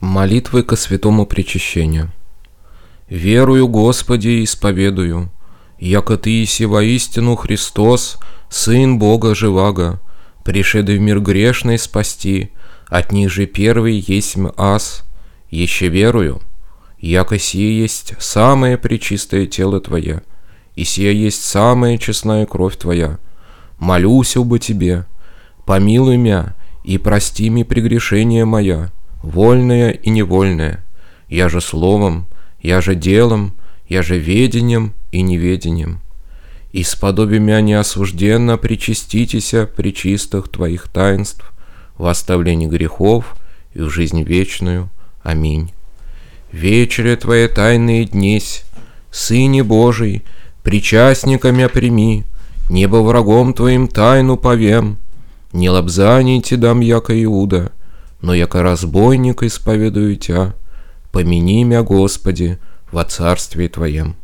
Молитвы ко святому причащению. Верую, Господи, исповедую, яко Ты еси воистину Христос, Сын Бога живаго, пришедший в мир грешный спасти, от них же первый есмь аз. Еще верую, яко сие есть самое пречистое тело Твое, и сие есть самая честная кровь Твоя. Молюсь обо Тебе, помилуй мя и прости ми прегрешения моя, вольное и невольное, я же словом, я же делом, я же ведением и неведением. И сподоби мя неосужденно причаститеся пречистых Твоих таинств, в оставлении грехов и в жизнь вечную. Аминь. Вечере Твоя тайные днесь, Сыне Божий, причастниками прими, небо врагом Твоим тайну повем, не лобзаний Те дам, яко Иуда, но яко разбойник исповедую Тя, помяни мя, Господи, во царстве Твоем.